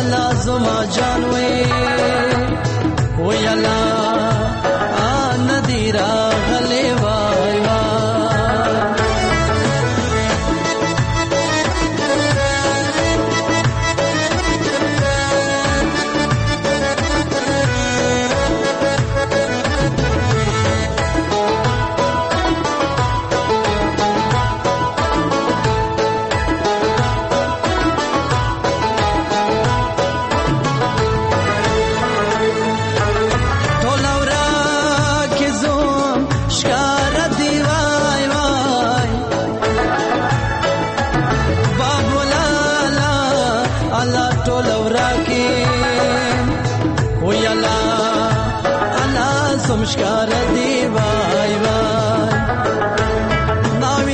الله زما جان وی الله ندیرا غلی وای مشکار دی وای وای ناوی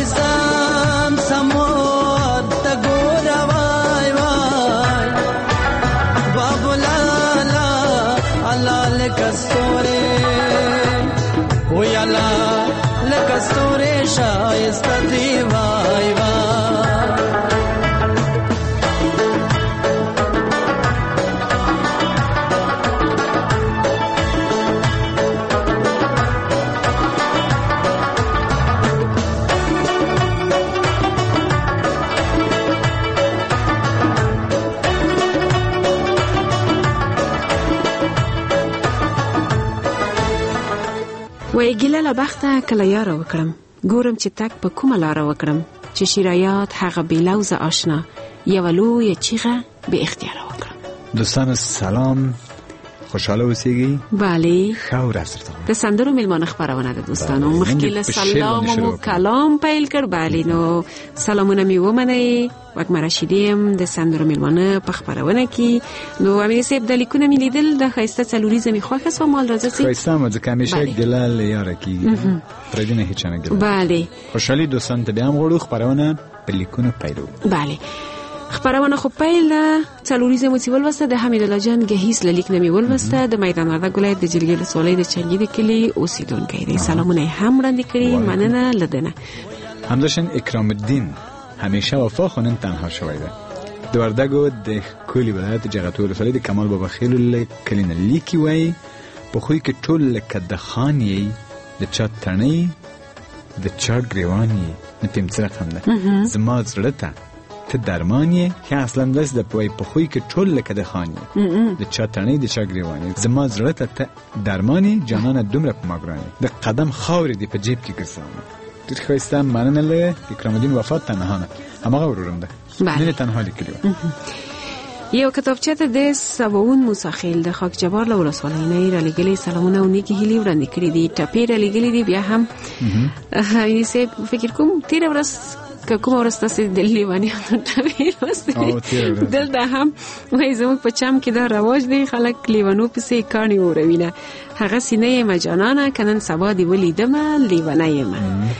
سمور تگور وای وای بابو لالا اللہ لکستوری وی اللہ لکستوری شایست دی وای وای وای ګیله له بخته کله یاره وکړم ګورم چې تک په کومه لاره وکړم چې شیرایات هغه بیلوز آشنا یو لوی چیغه به اختیار وکړم. دوستان سلام، خوشحاله اوسئ. بله، ښه ورځ درته. د سندرو میلمانه خبرونه ده دوستانو. مخکې له سلام او کلام پیل کړ. بله نو سلامونه می ومنئ. وګمه رشیدیم د سندرو میلمانه په خبرونه کې. نو امیر صاحب د لیکونه می لیدل د خایسته څلوریزه می خوښه سو مال راځي. خایسته مې ځکه همیشه ګلال یاره کیږي. پردي نه هیڅ نه ګل. بله. خوشحالي دوستان ته بیا هم غوړو خبرونه په لیکونه پیلو. بله. خبرونه خو پیل څلوریزه مو سیول وسته د حمید الله جان گهیس لیک نمی ولوسته د میدان وردګ ولایت د جلګې سولې د چنګي د کلی اوسیدونکو دی. سلامونه هم وړاندې کړي. مننه لدنه. همداشن اکرام الدین همیشه وفا خونن تنها شوی ده. د وردګو د کلی ولایت جغتو ولسوالۍ د کمال بابا خیل کلینه لیکي وای په خوې کې ټول لکه د خاني د چا تڼۍ د چا ګریوانی نه پم څه رقم ده زما زړه ته ته درمانی که اصلا دست د پوی په خوې کې ټول لکه د خاني د چا تڼۍ د چا ګریوانی زما زړه ته درمانی جانانه دومره په ماګرانی د قدم خاورې دی په جیب کې ګرځاوم. ډېر ښایسته مننه له اکرام الدین وفات تنها نه هماغه ورورم ده نه تنها لیکلی یو کتابچه ته د سباون موسیخیل د خاک جبار له ولسوالۍ نه را لګلې سلامونه او نیکی هیلې وړاندې کړې دي. ټپې را لګلې دي. بیا هم یې سه فکر کوم تیر ورځ کوم ورسته د لیوانیانو ټویل وسته دلته هم وای زموږ په چم کې دا رواج دی خلک لیوانو پسې کاڼي اوروینه هغه سینې مجانانه کنن سبا دی ولیدم لیوانایم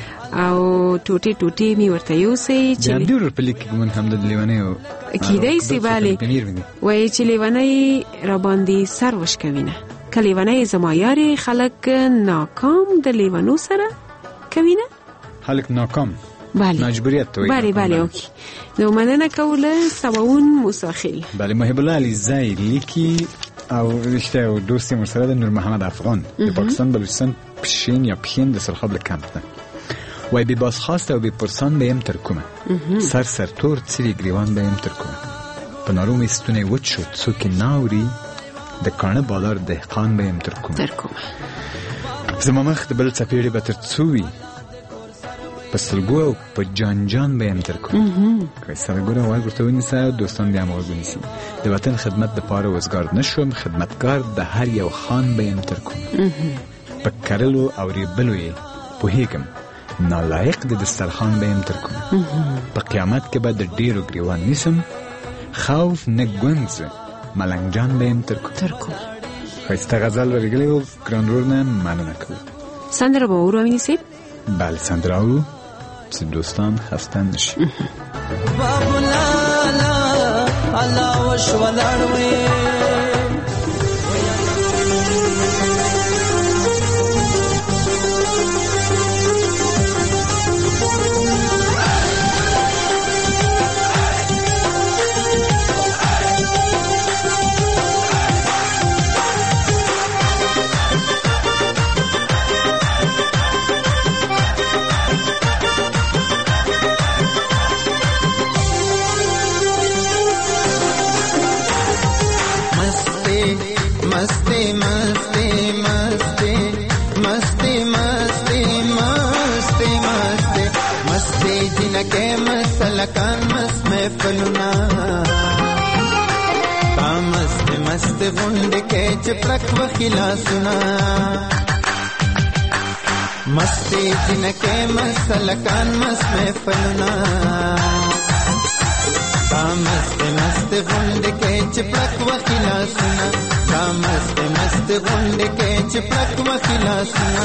او ټوټي ټوټي می ورته یوسي چې د ډیر په لیک کې مون هم د لیوانې کیدای سی bale وای چې لیوانې را باندې سر وشکوینه کله لیوانې زما یاري خلک ناکام د لیوانو سره کوینه خلک ناکام بله مجبوریت توی بله اوکی. نو مننه کوله سباون موسیخیل. بله محب الله علیزی لیکی او رشته او دوستی مرسله د نور محمد افغان د پاکستان بلوچستان پشین یا پخین د سرخاب لکمپ ده وای بی باز خواسته و بی پرسان بیم ترکومه سر تور سری گریوان بیم ترکومه پناروم استونه وچ شد سوکی ناوری د کانه بالار دهقان بیم ترکومه زمامخ د بل چپیری بتر چوی پسلګو او په جان به انتر کو که سرګو او ورته سره دوستان بیا موږ ونیسي د وطن خدمت د پاره وزګار نشوم خدمتګار د هر یو خان به انتر کوم په کرلو او ریبلوي په هیګم نالایق د دسترخوان به انتر کوم په قیامت کې به د ډیرو ګریوان نیسم خوف نه ګونځ ملنګجان به انتر کوم خسته غزل ورګلی او ګرانور نه مننه کوم سندره به ورو سی بله سندراو چې دوستان خسته نشي بابو لالا الله وشولاړوي غونډې کې چې پړک وهي لاسونه مستې جنکې مست هلکان مست محفلونه دا مستې مستې غونډې کې چې پړک وهي لاسونه دا مستې مستې غونډې کې چې پړک وهي لاسونه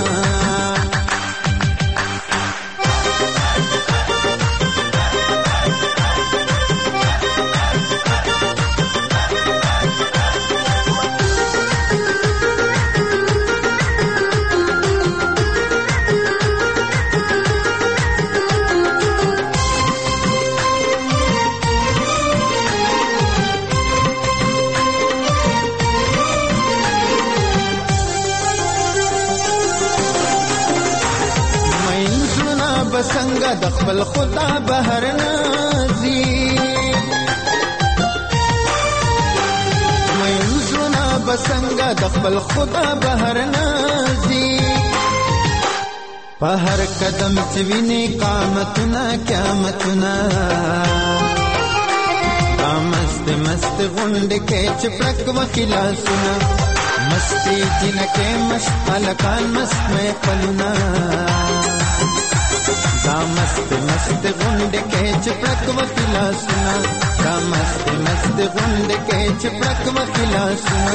څنګه د خپل خدا بهر نازي منځونه به څنګه د خپل خدا بهر نازي په هر قدم چې ویني قامتونه قیامتونه دا مست مست غونډې کې چې پړک وهي لاسونه مستې جنکې مست هلکان مست محفلونه دا مست مست غونډې کې چې پړک وهي لاسونه دا مست مست غونډې کې چې پړک وهي لاسونه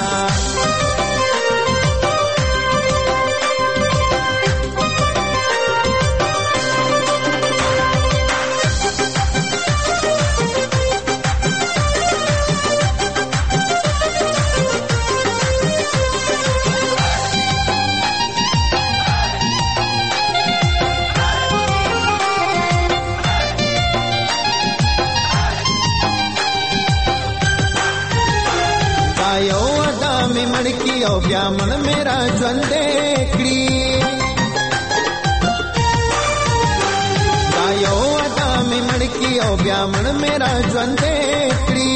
یو ادا می مړکی او بیا من میرا ژوندې کړی دا یو ادا می مړکی او بیا من میرا ژوندې کړی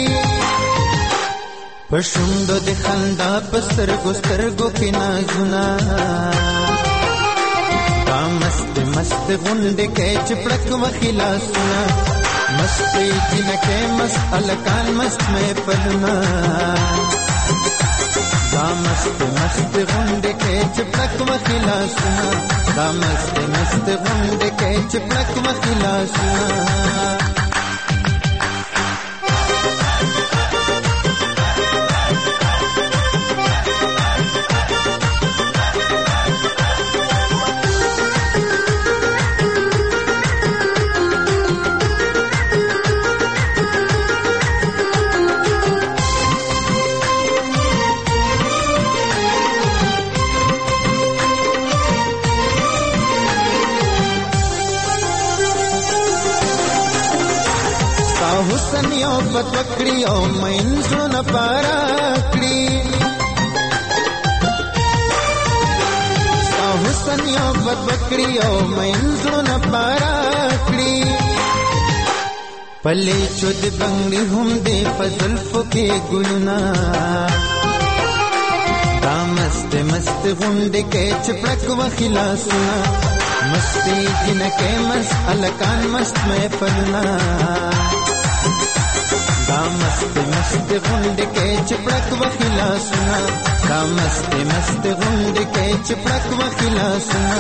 پښوند د خندا پستر ګسترګو کې نازونه دا مست مست غونډې کې چپړک وهي لاسونه مستې جنکې مست هلکان مست محفلونه دا مست مست غونډې کې چپړک وهي لاسونه دا مست مست غونډې کې چپړک وهي لاسونه حسن یو پت وکړی او مینځونه پارا کړی حسن یو پت وکړی او مینځونه پارا کړی پلې چود بنگړي هم دې فضل فکه ګلونا دا مست مست غونډې کې چپړک وهي لاسونه مستې جنکې مست هلکان مست محفلونه دا مست مست غونډې کې چپړک وهي لاسونه دا مست مست غونډې کې چپړک وهي لاسونه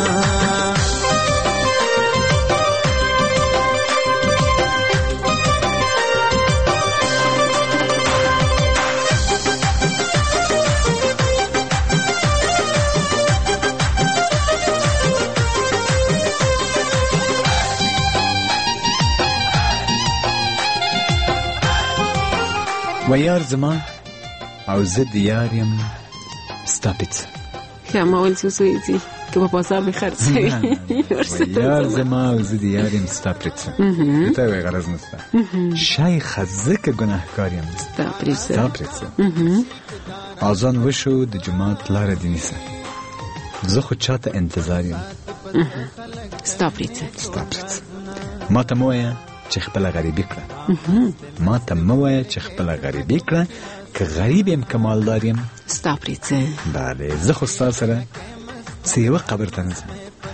و یار زما او زه د یار یم ستا پیڅه ما ول سوسویزي که په بازار می خرڅوي و یار زما او زه د یار یم ستا پیڅه ته وی غرض نسته شیخ زه که ګناهکار یم ستا پیڅه اذان وشو د جماعت لاره دې نیسه زه خو چاته انتظار یم ستا پیڅه ما ته مو وایه چې خپل غریبی کړه ما ته مو وایه چې خپل غریبی کړه که غریب یم که مالدار یم ستا پریڅه بله زه خو ستا سره څه یوه قبر ته نه ځم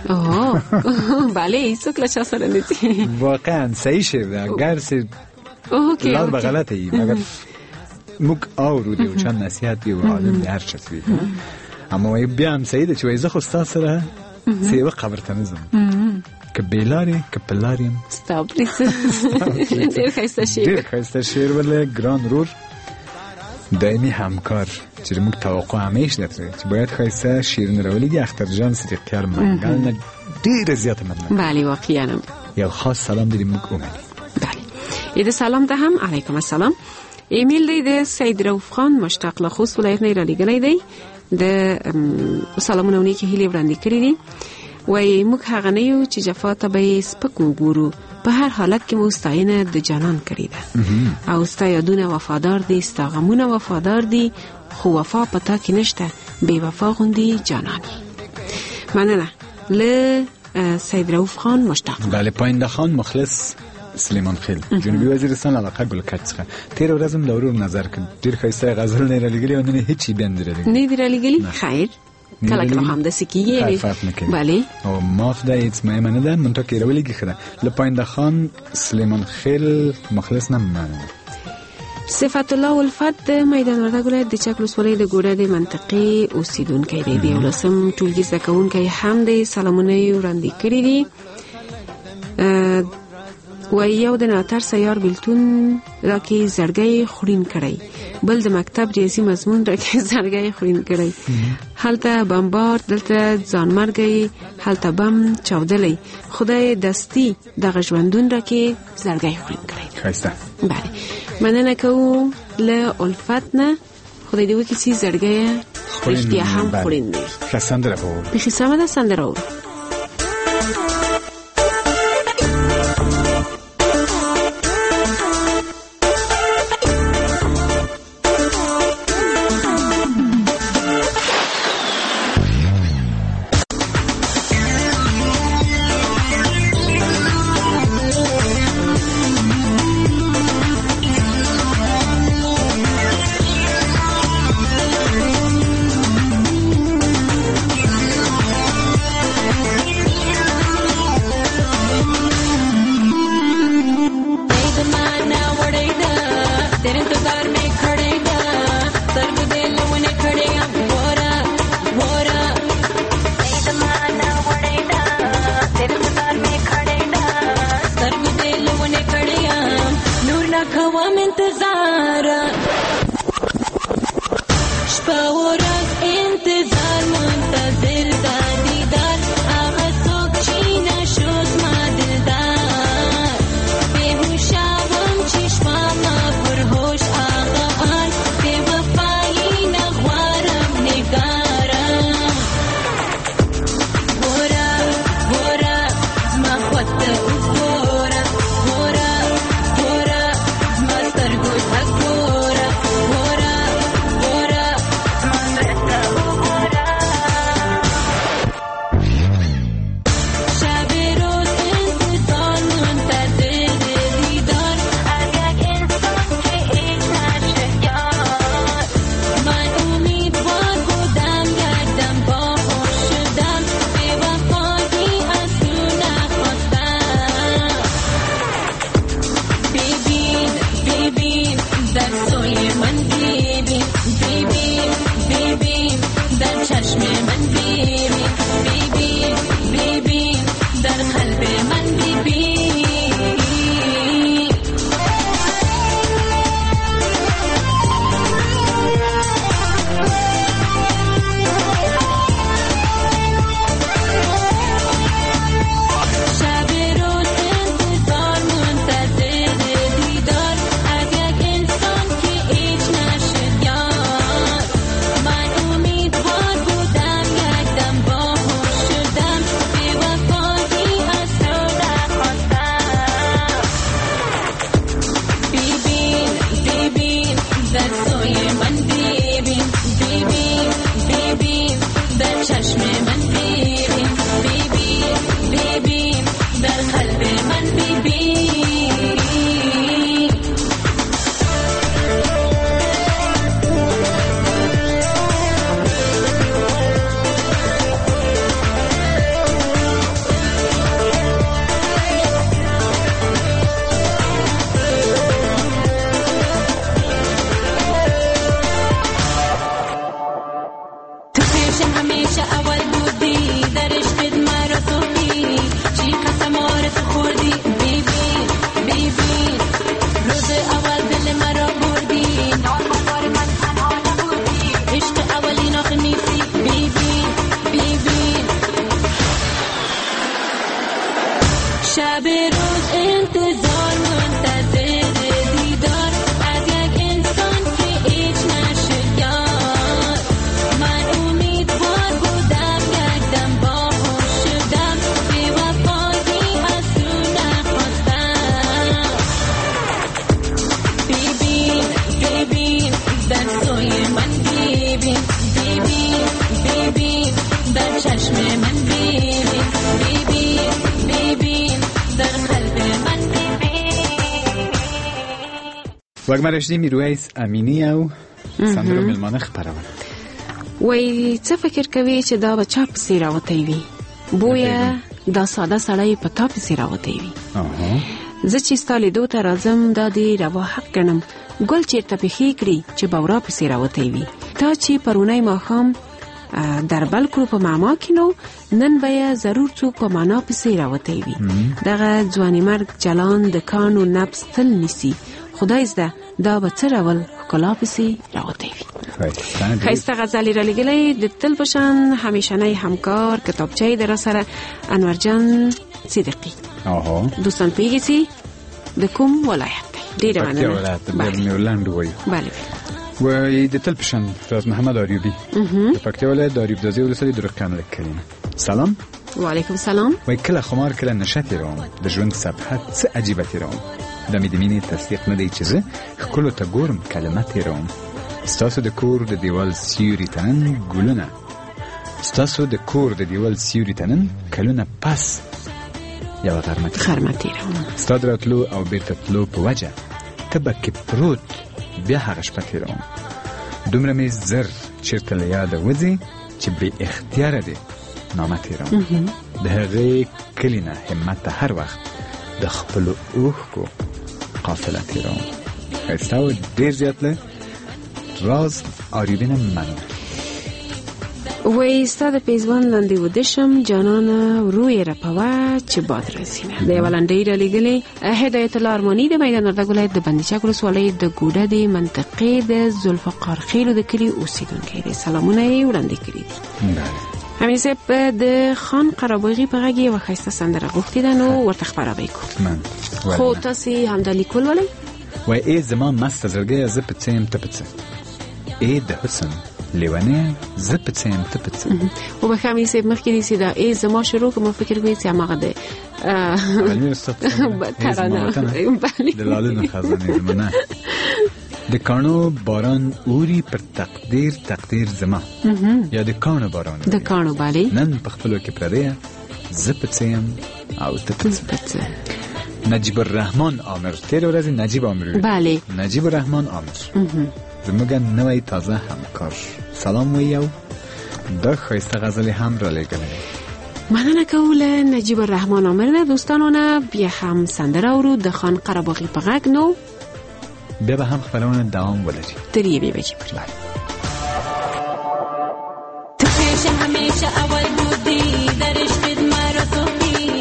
بله هیڅوک له چا سره نه ځي واقعا صحیح شی ده اگر لار به غلطه وي مګر موږ اورو یو چا نصیحت یو عالم هر څه وي اما بیا هم صحیح ده چې زه خو ستاسو سره سیوه قبر ته نه ځم که بیلاری که پلاریم ستا پلیس ډېر ښایسته شعر ولې ګران رور دائمی همکار چې موږ توقع همیش داره چې باید ښایسته شعرونه راولیږي اخترجان صدیقیار منگل نه ډېره زیاته مننه. بله واقعا یو خاص سلام داریم موږ اومدیم. بله ایده سلام ده هم علیکم السلام. ایمیل دی د سید رؤف خان مشتاق له خوست ولایت نه را لېږلی دی د سلامونه ونی کې هیلې وړاندې کړي دي وایي موږ هغه نه یو چې جفا ته به یې سپک وګورو په هر حالت کې مو ستاینه د جانان کړې ده او ستا یادونه وفادار دي ستا غمونه وفادار دي خو وفا پتا کې نشته بې وفا غوندې جانانی. مننه له سید رؤف خان مشتاق. بله پاینده خان مخلص سلیمان خیل جنوبی وزیرستان علاقه گلکچ څخه تیر ورځم د ورور نظر کړ ډیر ښایسته غزل نه لګلی او نه هیڅ بند لري خیر کله کله هم د سکیږي بله او معاف ده هیڅ مهمه نه ده من تو کې راولېږي خره له پاینده خان سلیمان خیل مخلص نه مننه. صفت الله الفت د میدان وردګ ولایت د چک ولسوالۍ د ګوډه د منطقې اوسیدونکی دی. د ولسم ټولګي زده کوونکی هم د سلامونه وړاندې کړي دي و یو د ناتر سیار بیلتون را کې زړګی خورین کړی بل د مکتب ریاضي مضمون را کې زړګی خورین کړی هلته بمبار دلته ځانمرګی هلته بم چاودلی خدای دستی دغه ژوندون را کې زړګی خورین کړی. ښایسته بله مننه کوو له الفت نه خدای دې وکړي چې زړګی رښتیا هم خورین دی. ښه سندره به وورو بیخي سمه ده سندره وورو. وگمه رشدی میرویس امینی او سندرو ملمانه خپرول وای څه فکر کوي چې دا به چا پسې راوتی وي؟ بویه دا ساده سړی په تا پسې راوتی وي. زه چې ستا لیدو ته راځم دا دې روا حق ګڼم ګل چېرته پېښې کړي چې بورا پسې راوتی وي. تا چې پرونی ماښام دربل کړو په معما کې نو نن به یې ضرور څوک په معنا پسې راوتی وي. دغه ځواني مرګ جلان د کانو نبض تل نیسي. خدای زده دا به څه ډول ښکلا پسې راوتی وي. ښایسته غزلې را لېږلې د تل په شان همیشنی همکار کتابچه در سره انورجان صدیقي. دوستان پوهېږئ د کوم ولایت دی؟ ډېره مننه. ولایت میرلند وایي. بله وای د تل په شان راز محمد آریوبی د پکتیا ولایت د آریوب دازی ولسوالۍ د رقم لکرینه. سلام. وعلیکم سلام. وای کله خمار کله نشه تیروم د ژوند صفحه څه عجیبه تیروم د مې د مینې تصدیق نه دی چې زه ښکلو ته ګورم کلمه تیروم. ستاسو د کور د دیوال سیوري ته نن ګلونه ستاسو د کور د دیوال سیوري ته نن کلونه پس یوه غرمه تیروم. ستا د راتلو او بیرته تلو په وجه تبه کې پروت بیا هغه شپه تیروم. دومره مې زر چېرته له یاده وځي چې بې اختیاره دی نامه تیروم. د هغې کلي نه همت ته هر وخت د خپلو اوښکو قافله تیروم. ښایسته و ډېر زیات له راز آریوبینه مننه. وای ستا د پیزوان لاندې وده شم جانانه ورو یې رپوه چې باد رسینه. د یوه لنډۍ را لېږلې هدایت الله ارماني د میدان وردګ ولایت د بندیچک ولسوالۍ د ګوډه د منطقې د ذوالفقار خیلو د کلي اوسېدونکی دی. سلامونه یې وړاندې کړي دي. همین صاحب د خان قراباغي په غږ یوه ښایسته سندره غوښتې ده نو ورته خپره به یې کړو. خو تاسې همدا لیکل ولئ. وای ای زما مسته زړګیه زه په څه یم ته په څه ای د حسن لیوانه زه په څه یم ته په څه. وبخښه همین صاحب مخکې نیسي دا ای زما شروع که ما فکر کوي چې هماغه دی علمي استاد ترانه د لالونو خزانې زمانه د کانو باران اوری پر تقدیر زما یا د کانو باران د کانو بالی نن په خپلو کې پردیه زه په څه یم او ته په څه. نجیب الرحمن عامر تیر ورځ نجیب عامر. بله نجیب الرحمن عامر زموږ نوی تازه همکار. سلام ویو د ښایسته غزلې هم را لېږلې. مننه کوو له نجیب الرحمن عامر نه. دوستانو نه بیا هم سندره اورو د خان قراباغي په غږ نو بیا به هم خپلونه دوام ولري تر یوې بجې پورې. همیشه اول بودی در عشقت مرا توهی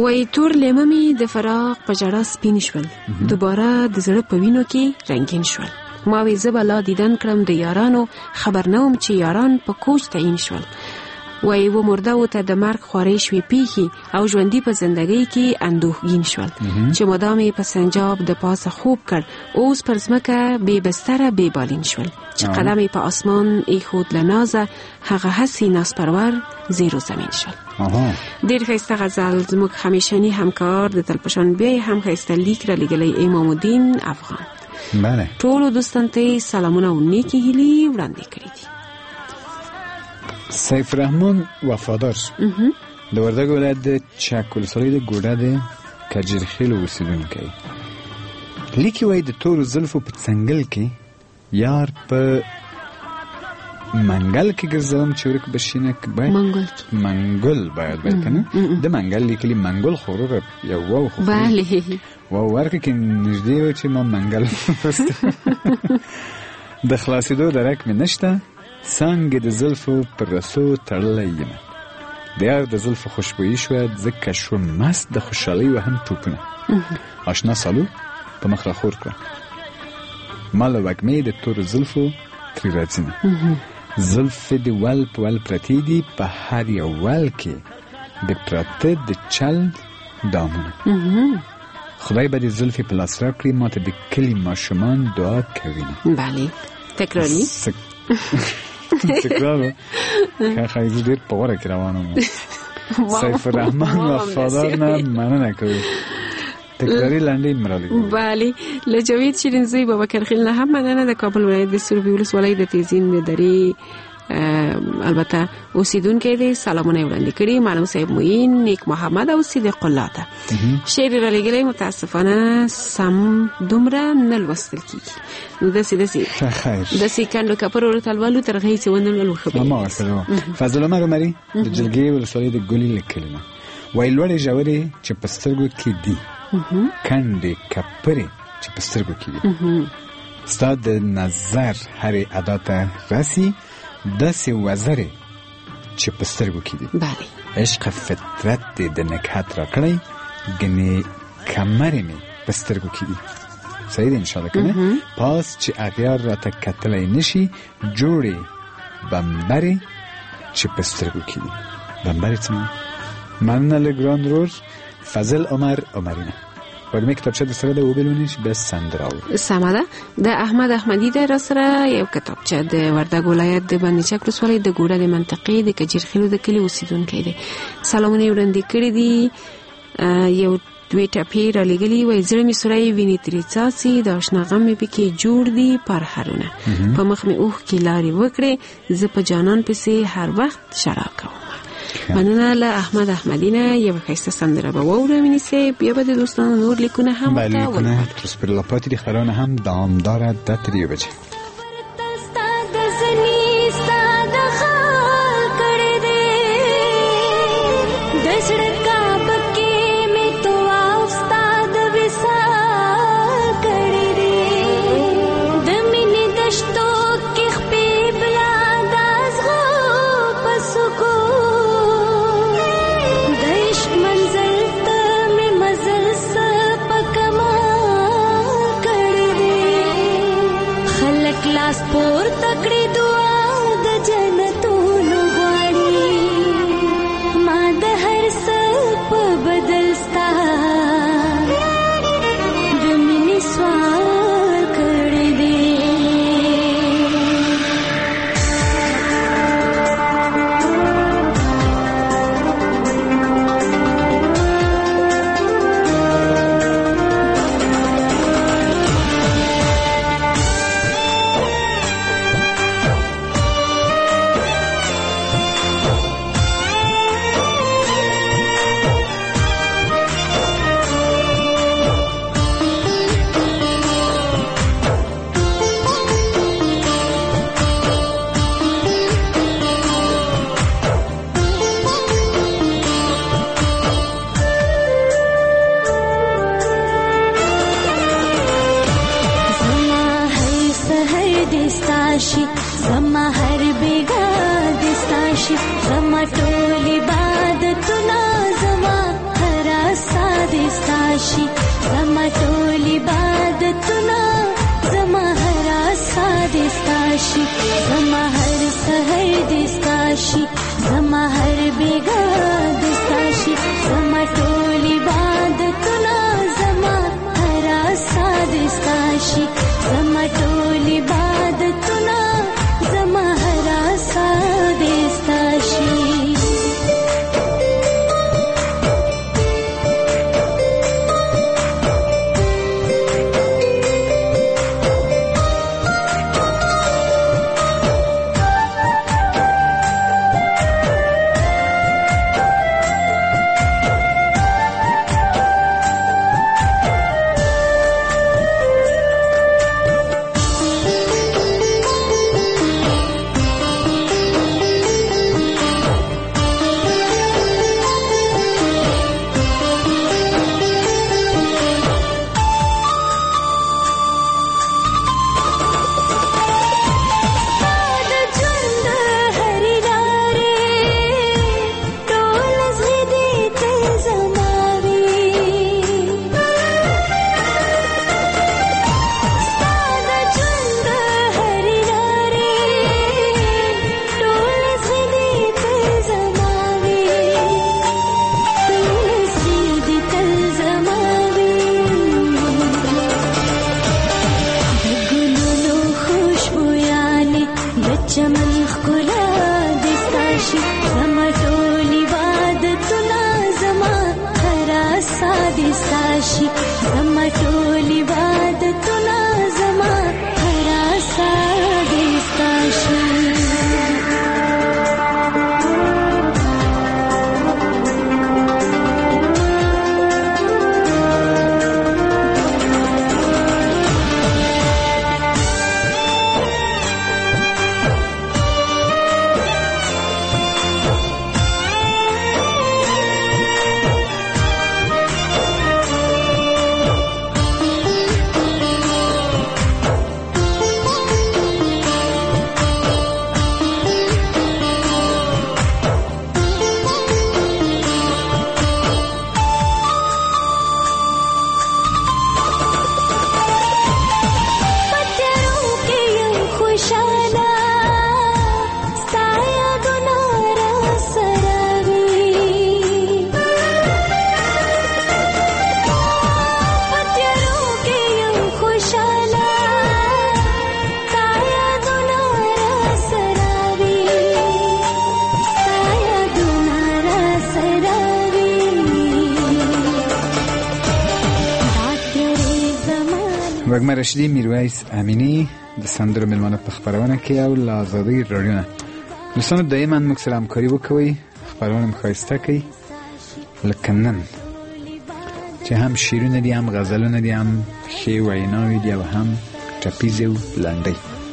وای تور لیمه می د فراق په جړه سپین شول، دوباره د زړه په وینو کې رنگین شول. ما وی زه به لا دیدن کړم د یارانو، خبر نه وم چې یاران په کوچ تعین شول. وای و مرده و ته د مرګ خوارې شوې پیښې او ژوندي په زندګۍ کې اندوهګین شول چې مدام په سنجاب د پاسه خوب کړ، اوس پر ځمکه بې بستره بې بالین شول چې قدم په آسمان ایښود له نازه، هغه هسې نازپرور زیر و زمین شول. ډېر ښایسته غزل. زموږ همیشني همکار د تلپشان بیا هم ښایسته لیک را لیږلی امام الدین افغان. بله. ټولو دوستانو ته سلامونه او نیکې هیلې وړاندې کړي دي. سیف الرحمن وفادار د وردګ ولایت د چک ولسوالۍ د ګوډه د کجرخیلو اوسېدونکی لیکي وایي د تورو زلفو په څنګل کې یار په منګل کې ګرځوم چې ورک بشینه منګل باید کنه د منګل لیکلي منګل خورو یو واو خو بله واو ورکه کې نږدې و چې ما منګل د خلاصېدو درک مې نشته، څنګه د زلفو پر رسو تړلی یم، د یار د زلفو خوشبویي شوه ځکه شوم مست د خوشحالۍ وهم ټوپونه، آشنا سالو په مخ راخور کړه، ما له وږمې د تورو زلفو ترې راځي نه، زلفې د ول په ول پرتې دي په هر یو ول کې د پراته د چل دامونه، خدای به دې زلفې په لاس راکړي، ما ته د کلي ماشومان دعا کوي. بله تکراري تکرار که خیزی دیر پاوره که روانم سیف الرحمن وفادار نه مننه کوي تکراری لنډی مرالی. بله له جاوید شیرینزوی بابکر خیل نه هم مننه. د کابل ولایت د سروبي ولسوالۍ د تیزین درې البته اوسیدونکي دي سلامونه وړاندې کړي. معلم صاحب موین، نیک محمد او صدیق الله ته شعر را لګلې، متاسفانه سم دومره نه لوستل کیږي. نو داسې کندو کپرو ورتلوالو تر هغې چې ونه لولو خبرې ما سره فضل عمر عمري د جلګې ولسوالۍ د ګلي لیکلي نه وایي لوړې ژورې چې په سترګو کې دي، کندې کپرې چې په سترګو کې دي، ستا د نظر هرې ادا ته رسي داسې وزرې چې په سترګو کې دي. بله عشق فطرت دې د نکهت را کړی، ګنې کمرې مې په سترګو کې دي. صحیح دی انشاءالله کنه. پاس چې اغیار را ته کتلی نشي، جوړې بمبرې چې په سترګو کې دي. بمبرې څه معنی؟ مننه له ګران رور فضل عمر عمرینه. وږمې کتابچه د سره د وبلونیش به سندراو سمه ده. د احمد احمدي د را سره یو کتابچه د وردګ ولایت د بندي چک ولسوالۍ د ګوډه د منطقې د کجرخیلو د کلي اوسېدونکی دی. سلامونه یې وړاندې کړي دي. یو دوی ټپې را لګلي وایي زړه مې سوری ویني ترې څاڅي، د اشنا غم مې پکې جوړ دي پرهرونه، په مخ مې اوښکې لارې وکړې، زه په جانان پسې هر وخت ژړا کوم. مننه له احمد احمدي نه. یو ښایسته سندره به واورو مینې صاحب، بیا به د دوستانو نور لیکونه هم بله لیکونه تر سپرلا پاتې دي خبرونه هم دوامداره ده تر 1 بجې. دستاشي زما هر بیگا دستاشي زما ټول عبادتونه زما هر دستاشي زما ټول عبادتونه زما هر آسا دستاشي زما هر سحر دستاشي زما هر بیگا دستاشي زما ټول عبادتونه زما هر آسا دستاشي زما ټول عبادتونه زما هر آسا دستاشي وګمه رشیدي میرویس امینی د سندرو ملمانه په خبرونه کې او له آزادۍ رادیو نه دوستانو دایما موږ سره همکاري وکوئ خبرونه مو ښایسته کوي لکه نن چې هم شعرونه دي هم غزلونه دي هم ښې ویناوې دي او هم ټپیزې او لنډۍ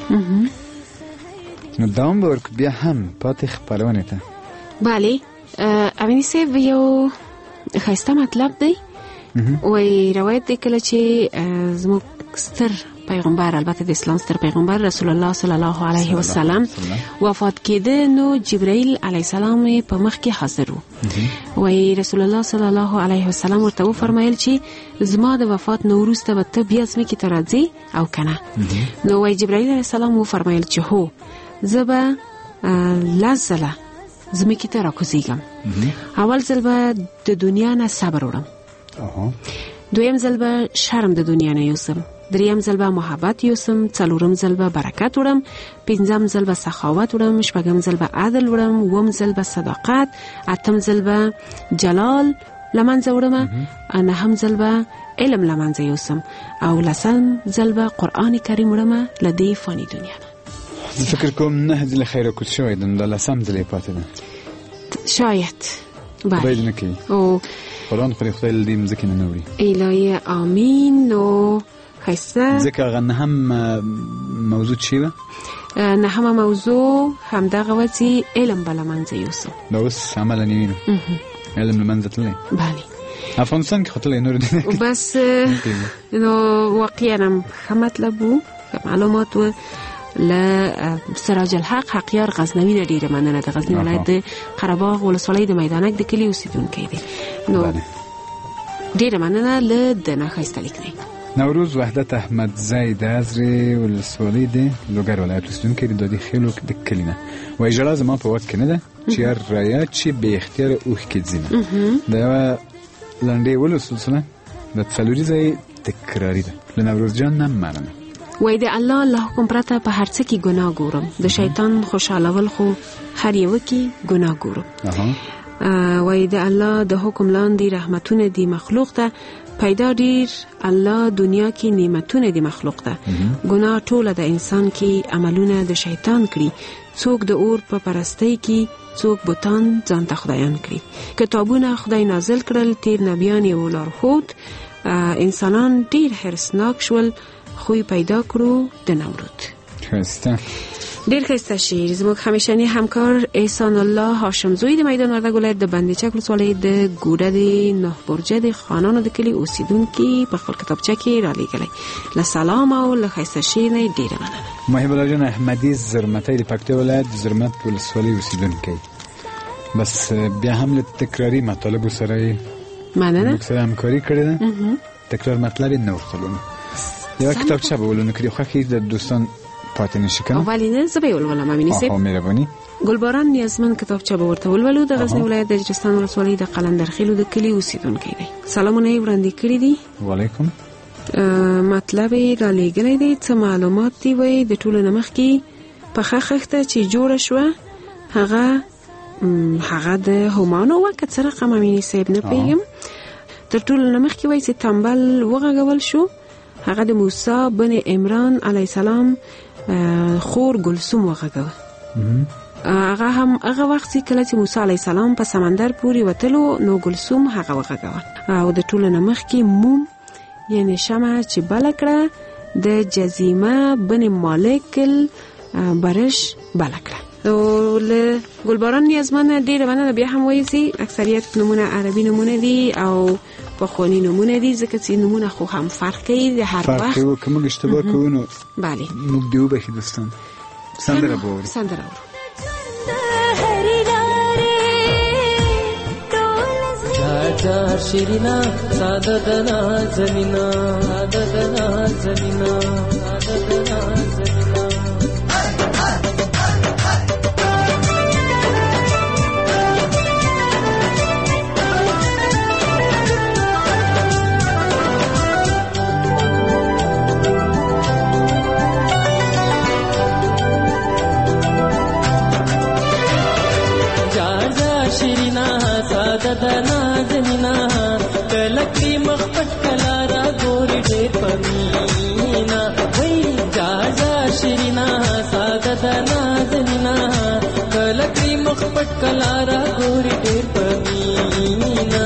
نو دوام به ورکړو بیا هم پاتې خبرونې ته بله امینی صاحب یو ښایسته مطلب دی وی روایت دی کله چې زموږ ستر پیغمبر البته د اسلام ستر پیغمبر رسول الله صلی الله علیه وسلم وفات کېده نو جبرائیل علیه السلام په مخ کې حاضر و وی رسول الله صلی الله علیه وسلم ورته وفرمایل چې زما د وفات نو وروسته به ته بیا زمکې ته راځې او کنه نو وی جبرائیل علیه السلام وفرمایل چې هو زه به لزله زمکې ته راکوزیږم اول ځل به د دنیا نه صبر وړم دویم ځل به شرم د دنیا نه یوسم دریم ځل به محبت یوسم څلورم ځل به برکت وړم پنځم ځل به سخاوت وړم شپږم ځل به عدل وړم اووم ځل به صداقت اتم ځل به جلال لمنځه وړم نهم ځل به علم لمنځه یوسم او لسم ځل به قرآن کریم وړم له دې فانی دنیا نه زه فکر کوم نه ځله خیره کوت شوی د لسم ځل پاتې ده شاید باید نه کوي او قرآن خو خدای له دې مځکې نه وړي الهی آمین نو ښایسته ځکه هغه نهم موضوع چې وه نهمه موضوع همدغه وه چې علم به له منځه یوسم دا اوس عملا یې وینو علم له منځه تللی بله افغانستان کې خو تللی نور بس نو واقعا هم ښه مطلب و ښه معلومات و له سراج الحق حقیار غزنوي نه ډیره مننه د غزنی ولایت د قره باغ ولسوالۍ د میدانک د کلي اوسیدونکی دی نو ډیره مننه له د ناخایسته لیک دی. نوروز وحدت احمد زی د ازرې ولسوالۍ د لوګر ولایت اوسیدونکی د دادي خیلو د کلي نه وایي ژړا زما په واک کې نه ده چې هر رایه چې بې اختیاره اوښکې ځینه د یوه لنډې ولوستله د څلوري ځای تکراري ده. له نوروز جان نه مننه. وای د الله له حکم پرته په هر څه کې ګناه ګورم، د شیطان خوشالول خو هر یو کې ګناه ګورم. وای د الله د حکم لاندې رحمتونه دی مخلوق ته پیدا ډیر الله دنیا کې نعمتونه دی مخلوق ته ګناه ټوله د انسان کې عملونه د شیطان کړی، څوک د اور په پرستی کې، څوک بوتان ځان ته خدایان کړی، کتابونه خدای نازل کړل، تیر نبیان یې ولارښود، انسانان ډیر حرصناک شول، خوی پیدا کړو د نورود. خسته ډیر ښایسته شعر. زموږ همیشنی همکار احسان الله هاشمزوی د میدان وردګ ولایت د بندیچک ولسوالۍ د ګوډه د نه برجه د خانانو د کلي اوسیدونکي په خپل کتابچه کې را لیږلی. له سلام او له ښایسته شعر نه ډیره مننه. محب الله جان احمدي زرمتی د پکتیا ولایت د زرمت ولسوالۍ اوسیدونکی، بس بیا هم له تکراري مطالبو سره مننه موږ سره همکاري کړې ده. تکرار مطلب یې نه ورتلونه یوه کتابچه به ولونه کړي خوښې د دوستان پاتې نشي کنه. اولی نه زه به یې ولولم امیني صاحب. مهرباني. ګلباران نیازمن کتابچه به ورته ولولو. د غزنی ولایت د اجرستان ولسوالۍ د قلندرخیلو د کلي اوسیدونکی دی. سلامونه یې وړاندې کړي دي. وعلیکم. مطلب یې را لیږلی دی. څه معلومات دی وایي د ټولو نه مخکې پخه خښته چې جوړه شوه هغه د همانو وه که څه رقم امیني صاحب نه پوهېږم. تر ټولو نه مخکې وایي چې تمبل وغږول شو، هغه د موسی بن عمران علیه السلام خور گلسوم وغږوه. هغه هم هغه وخت کله چې موسی علیه السلام په سمندر پورې وتلو نو گلسوم هغه وغږوه. او د ټولو نه مخکې موم یعنی شمع چې بله کړه د جزیمه بن مالک برش بله کړه. او له ګلباران نیازمنه ډیره مننه. بیا هم وایي چې اکثریت نمونه عربي نمونه دي او پخوانی نمونه دي ځکه چې نمونه خو هم فرق کوي د هر وخت. فرق کوي که موږ اشتباه کوو نو بله موږ دې وبخښي دوستان. سندره به اورو. سندره اورو. جار شیرینا ساده دنا زمینا ساده دنا زمینا ساده دنا زمینا دنا زمینا کلکی مخپټ کلا را ګوري ډېر پمینا وای جاجا شیرینا ساده دنا زمینا کلکی مخپټ کلا را ګوري ډېر پمینا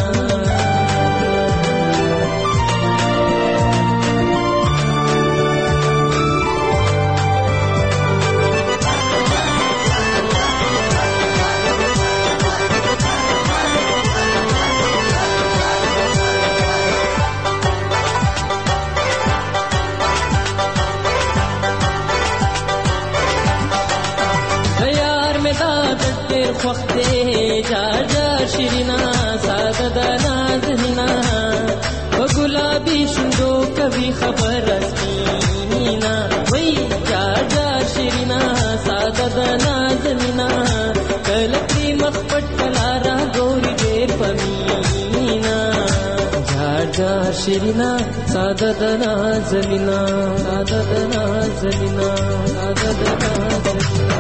وخت جاجا شیرینا ساده دنا زمینا و گلابی شندو کبھی خبر اسمینا وای جاجا شیرینا ساده دنا زمینا کلکی مخپټ کلارا ګوري ډېر پمینا جاجا شیرینا ساده دنا زمینا ساده دنا زمینا ساده دنا زمینا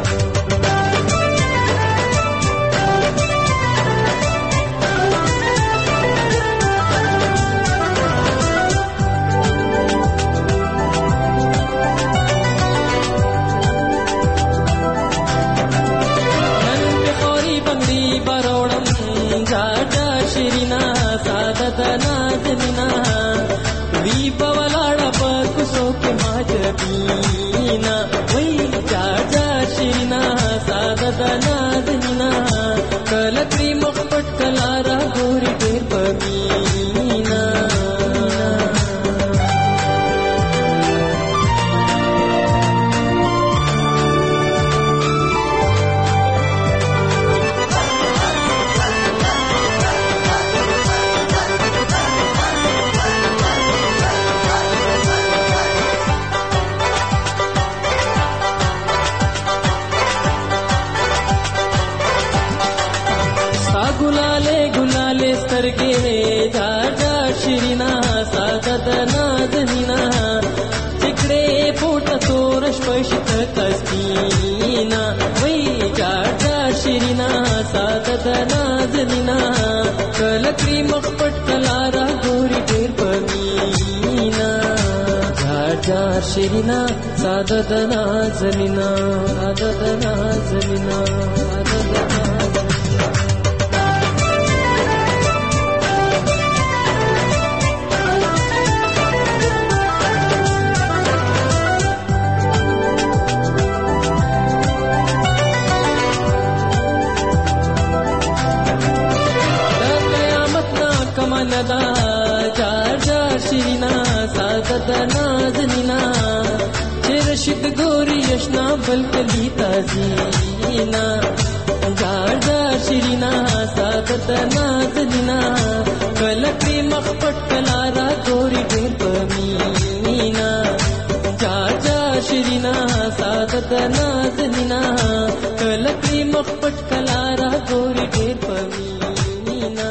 کلکری مخپټ کلارا ګوري ډېر پمینا شیرینا ساده د نازنینا ساده د نازنینا ساده د دا جار جار شیرینا ساده د نازنینا چې رشد ګوري یشنا بل کلی تازینا جار جار شیرینا ساده د نازنینا کله پری مخ پټ کلا را ګوري ډېر پمینا جار جار شیرینا ساده د نازنینا کله پری مخ پټ کلا را ګوري ډېر پمینا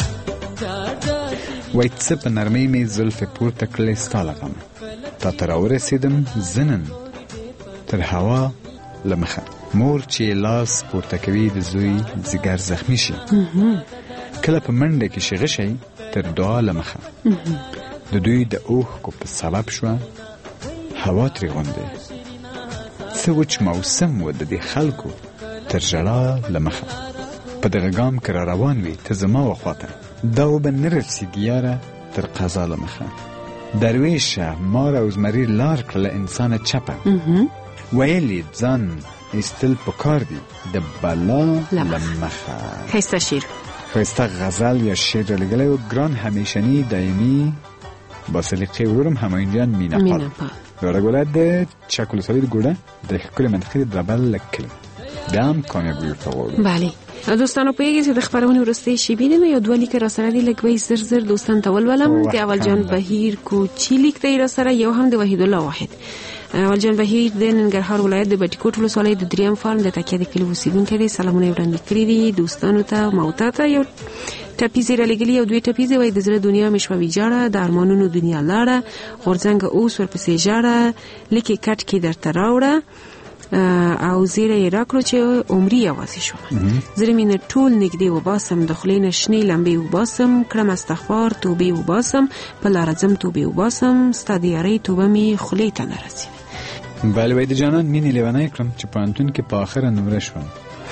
وای څه په نرمۍ مې زلفې پورته کړلې ستا له غمه تا ته راورسېدم زنن تر هوا له مخه مور چې لاس پورته کوي د زوی ځیګر زخمي شي کله په منډه کې شغه شي تر دعا له مخه د دوی د اوښکو په سبب شوه هوا ترې غوندې څه وچ موسم و د دې خلکو تر ژړا له مخه په دغه ګام که را روان وي ته زما وخواته دا به نه رسیږي یاره تر قضا له مخه درویشه مار او زمري لار کړله انسانه چپه ویلې ځان ایستل پکار دي د بلا له مخه ښایسته شعر ښایسته غزل یا شعر رالیږلی و ګران همیشني دایمي با سلیقې ورورم همایونیان مینه‌پال دوره ولایت د چک ولسوالۍ د ګوډه د ښکلې منطقې د دربل له کلي بیا هم کامیابي ورته غواړو بله دوستانو پوهیږئ چې د خپرونې وروستۍ شیبې دي نو یو دوه لیکه راسره دي لږ به یې زر زر دوستانو ته ولولم د اول جان بهیر کوچي لیک دی راسره یو هم د وحید الله واحد اول جان بهیر د ننګرهار ولایت د بټي کوټ ولسوالۍ د دریم فارم د تکیه د کلي اوسېدونکی دی سلامونه یې وړاندې کړي دي دوستانو ته موتا ته یو ټپیزې رالیږلي یو دوی ټپیزې وایي د زړه دنیا مې شوه ویجاړه د ارمانونو دنیا لاړه غورځنګه اوس ورپسې ژاړه لیکې کټ کې درته راوړه او زیره یې راکړو چې عمري یوازې شو زړه مې نه ټول نږدې وباسم د خولې نه شنې لمبې وباسم کړم استغفار توبې وباسم په لاره ځم توبې وباسم ستا د یارۍ توبه مې خولې ته نه رسېده بله وایي د جانان مینې لیونی کړم چې پوهنتون کې په آخره نمره شوم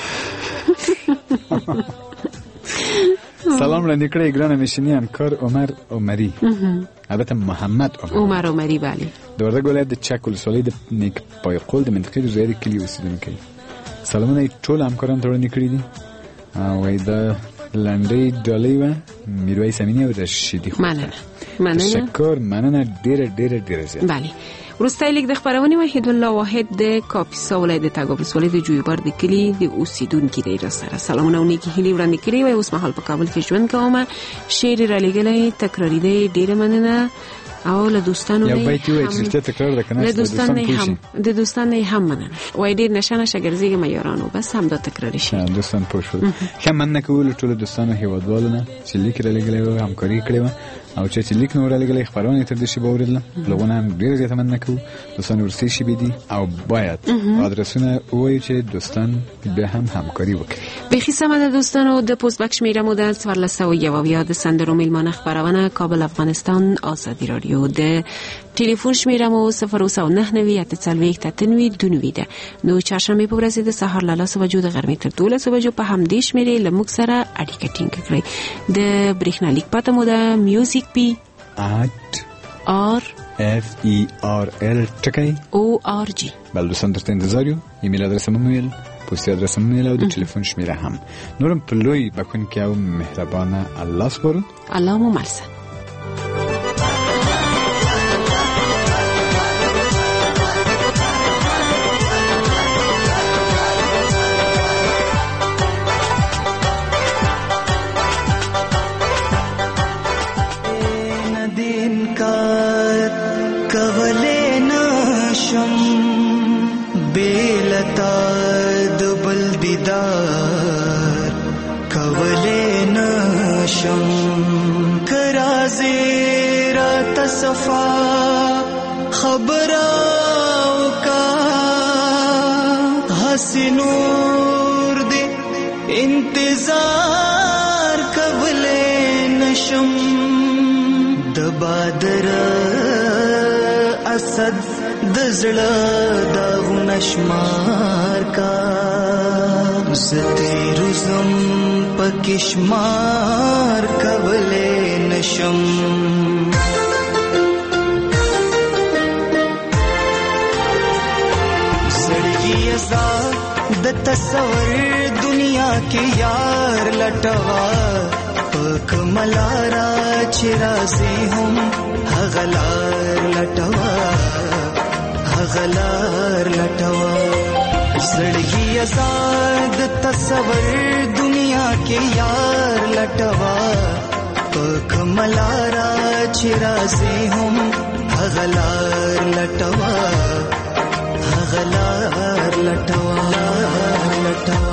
سلام وړاندې کړی ګران همیشني همکار عمر عمري البته محمد عمر عمري بله د وردګ ولایت د چک ولسوالۍ د نیک پایقول د منطقې د زیارې کلي اوسېدونکی سلامونه یې ټول همکارانو ته وړاندې کړي دي وایي دا لنډۍ ډالۍ وه میرویس امیني او رشیدي مننه تشکر مننه ډېره ډېره ډېره زیاته بله وروستی لیک د خپرونې وحید الله واحد د کاپیسا ولایت د تګاب ولسوالۍ د جویبار د کلي د اوسېدونکي دی راسره سلامونه او نیکې هیلې وړاندې کړي وایي اوس مهال په کابل کې ژوند کومه شعر یې رالیږلی تکراري دی ډېره مننه او له دوستانو یو بیت وایي چې رښتیا تکرار ده که نه د دوستانو هم مننه وایي ډېر نشه نشه ګرځېږم یارانو بس همدا تکراري شي دوستان پوه شول ښه مننه کوو له ټولو دوستانو هېوادوالو نه چې لیک رالیږلی و همکاري یې کړې وه او چې لیک نو رالیږلی خپرونه یې تر دې شیبه اورېدله لغونه هم ډېره زیاته مننه کوو دوستان وروستۍ شیبې دي او باید ادرسونه ووایو چې دوستان بیا هم همکاري وکړي بیخي سمه ده دوستانو د پست بک شمېره مو ده 1401 د سندرو میلمانه خپرونه کابل افغانستان آزادي راډیو د ټلیفون شمېره مو 009984092 ده نو چهارشنبې په ورځ د سهار له 10 بجو د غرمې تر 12 بجو په همدې شمېرې له موږ سره اړیکه ټینګه کړئ د برېښنالیک پته مو ده musicp@rferl.org بل دوستان درته انتظار یو ایمیل ادرس مو ویل پوسټ ادرس مو ویل او د ټلیفون شمېره هم نورم په لوی بخښونکي او مهربانه الله سپارو الله مو مل شه صفا خبراو کا حسنور دے انتظار قبلے نشم دبادر اسد دزړه داغونه شمار کا زته روزم پکشمار کولې نشم سړی ازا د تصور دنیا کې یار لټوا پک ملارا چرازي هم هغلار لټوا هغلار لټوا سړی آزاد تصور دنیا کې یار لټوا پک ملارا چرازي هم هغلار لټوا هغلار لټوا لټوا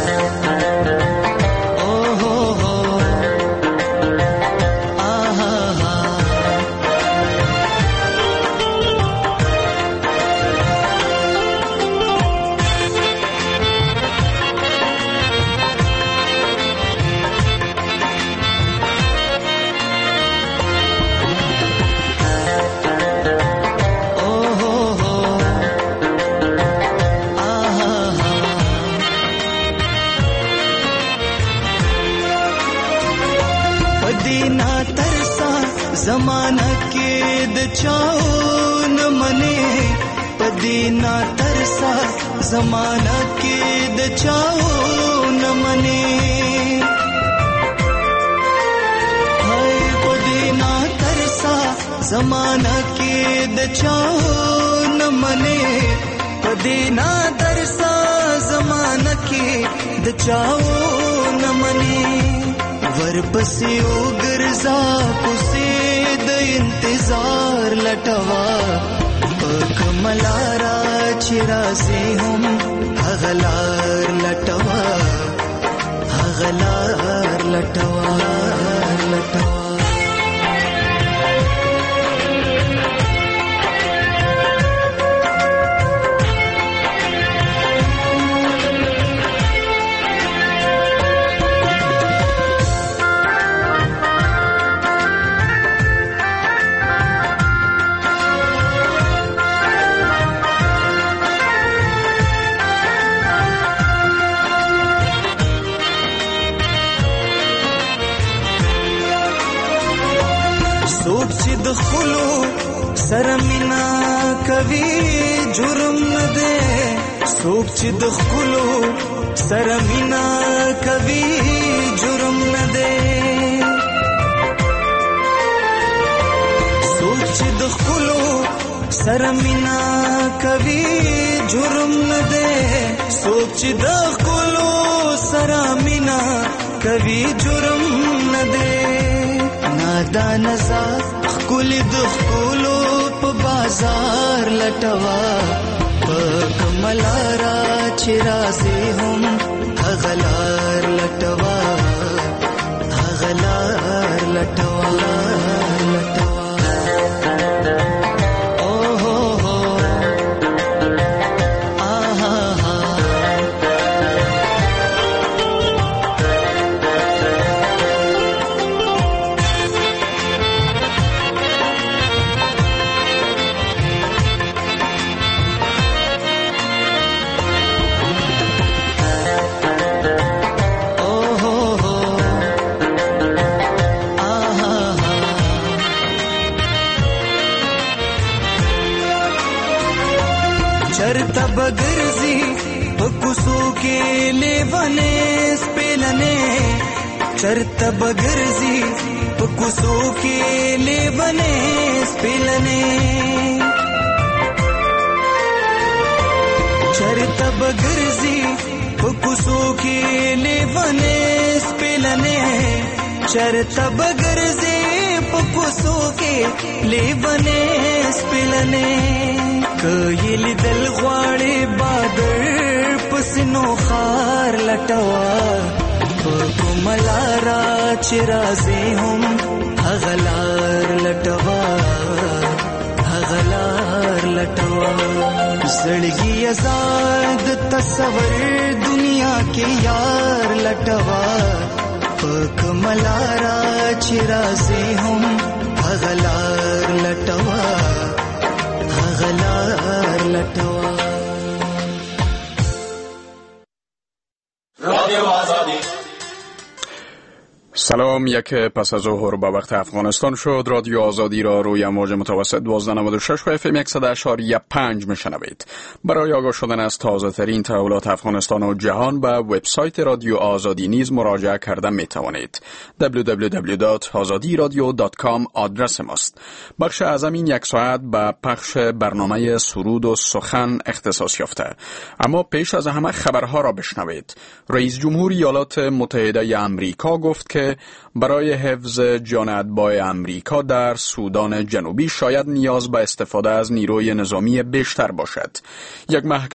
زمانہ کې د چاو نه منې پدینا ترسا زمانہ کې د چاو نه منې هاي پدینا ترسا زمانہ کې د چاو نه منې پدینا ترسا زمانہ کې د چاو نه منې ورپسې وګرځا کوسه د انتظار لټوا پک ملارا چرازي هم هغلار لټوا هغلار لټوا لټوا د خلو سره مینا کوي جرم نه ده څوک چې د خلو سره مینا کوي جرم نه ده څوک چې د خلو سره مینا کوي جرم نه ده څوک چې د خلو سره مینا کوي جرم نه ده نادان زار کل د خلو په بازار لټوا پک ملارا چرازي هم هغلار لټوا هغلار لټوا لټوا چرتا بگرزی پکسو کے لیوانے سپیلنے چرتا بگرزی پکسو کے لیوانے سپیلنے چرتا بگرزی پکسو کے لیوانے سپیلنے چرتا بگرزی پکسو کے لیوانے سپیلنے کایل دل غواړي بادر پسنو خار لټوا پک ملارا چرازي هم هغلار لټوا هغلار لټوا زړګي آزاد تصور دنیا کې یار لټوا پک ملارا چرازي هم هغلار لټوا هغلار سلام، یک پس از ظهر با وقت افغانستان شد. رادیو آزادی را روی امواج متوسط 1296 و FM 100.5 میشنوید. برای آگاه شدن از تازه ترین تحولات افغانستان و جهان به وبسایت رادیو آزادی نیز مراجعه کرده می توانید. www.azadiradio.com آدرس ماست. بخش اعظم این یک ساعت به پخش برنامه سرود و سخن اختصاص یافته. اما پیش از همه خبرها را بشنوید. رئیس جمهور ایالات متحده امریکا گفت که برای حفظ جان اتباع امریکا در سودان جنوبی شاید نیاز به استفاده از نیروی نظامی بیشتر باشد. یک